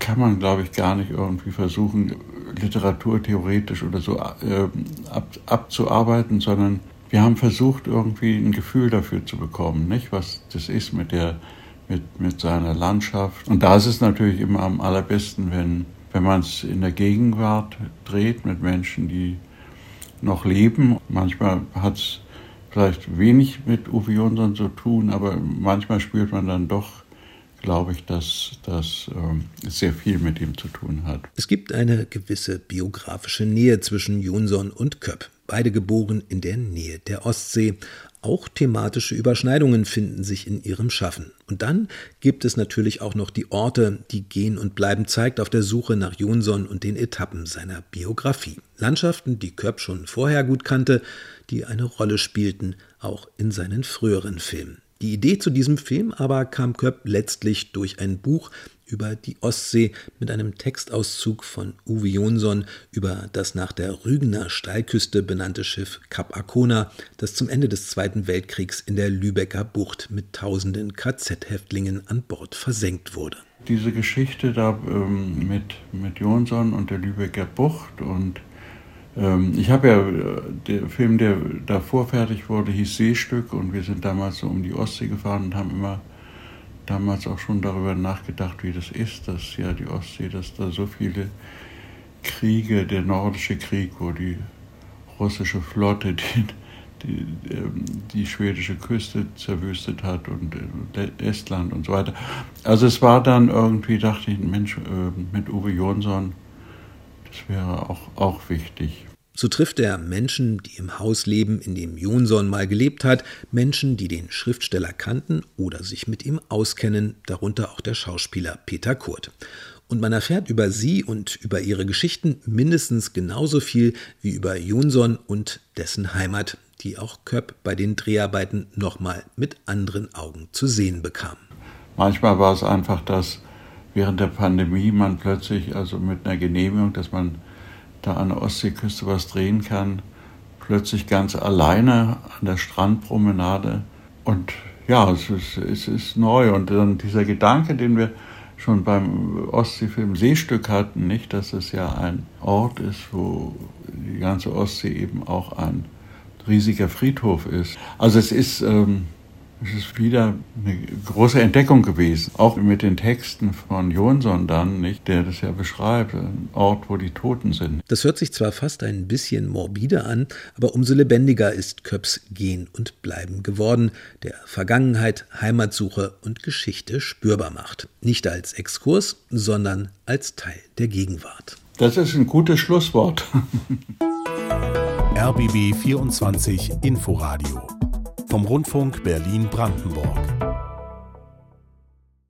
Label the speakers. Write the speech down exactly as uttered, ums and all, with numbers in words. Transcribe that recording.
Speaker 1: kann man, glaube ich, gar nicht irgendwie versuchen, literaturtheoretisch oder so äh, ab, abzuarbeiten, sondern wir haben versucht, irgendwie ein Gefühl dafür zu bekommen, nicht, was das ist mit der, mit, mit seiner Landschaft. Und da ist es natürlich immer am allerbesten, wenn, wenn man es in der Gegenwart dreht mit Menschen, die noch leben. Manchmal hat es vielleicht wenig mit Uwe Jonsson zu tun, aber manchmal spürt man dann doch, glaube ich, dass das ähm, sehr viel mit ihm zu tun hat.
Speaker 2: Es gibt eine gewisse biografische Nähe zwischen Jonsson und Köpp. Beide geboren in der Nähe der Ostsee. Auch thematische Überschneidungen finden sich in ihrem Schaffen. Und dann gibt es natürlich auch noch die Orte, die Gehen und Bleiben zeigt auf der Suche nach Jonsson und den Etappen seiner Biografie. Landschaften, die Köpp schon vorher gut kannte, die eine Rolle spielten, auch in seinen früheren Filmen. Die Idee zu diesem Film aber kam Köpp letztlich durch ein Buch über die Ostsee mit einem Textauszug von Uwe Jonsson über das nach der Rügener Steilküste benannte Schiff Kap Arkona, das zum Ende des Zweiten Weltkriegs in der Lübecker Bucht mit tausenden K Z-Häftlingen an Bord versenkt wurde.
Speaker 1: Diese Geschichte da ähm, mit, mit Jonsson und der Lübecker Bucht und ähm, ich habe ja, der Film, der davor fertig wurde, hieß Seestück und wir sind damals so um die Ostsee gefahren und haben immer damals auch schon darüber nachgedacht, wie das ist, dass ja die Ostsee, dass da so viele Kriege, der nordische Krieg, wo die russische Flotte die, die, die schwedische Küste zerwüstet hat und Estland und so weiter. Also es war dann irgendwie, dachte ich, Mensch, mit Uwe Jonsson, das wäre auch, auch wichtig.
Speaker 2: So trifft er Menschen, die im Haus leben, in dem Jonsson mal gelebt hat, Menschen, die den Schriftsteller kannten oder sich mit ihm auskennen, darunter auch der Schauspieler Peter Kurt. Und man erfährt über sie und über ihre Geschichten mindestens genauso viel wie über Jonsson und dessen Heimat, die auch Köpp bei den Dreharbeiten nochmal mit anderen Augen zu sehen bekam.
Speaker 1: Manchmal war es einfach, dass während der Pandemie man plötzlich, also mit einer Genehmigung, dass man da an der Ostseeküste was drehen kann, plötzlich ganz alleine an der Strandpromenade. Und ja, es ist, es ist neu. Und dann dieser Gedanke, den wir schon beim Ostseefilm Seestück hatten, nicht, dass es ja ein Ort ist, wo die ganze Ostsee eben auch ein riesiger Friedhof ist. Also es ist... Ähm, Es ist wieder eine große Entdeckung gewesen, auch mit den Texten von Jonsson dann, nicht, der das ja beschreibt, ein Ort, wo die Toten sind.
Speaker 2: Das hört sich zwar fast ein bisschen morbide an, aber umso lebendiger ist Köpps Gehen und Bleiben geworden, der Vergangenheit, Heimatsuche und Geschichte spürbar macht. Nicht als Exkurs, sondern als Teil der Gegenwart.
Speaker 1: Das ist ein gutes Schlusswort.
Speaker 3: R B B vierundzwanzig Inforadio vom Rundfunk Berlin-Brandenburg.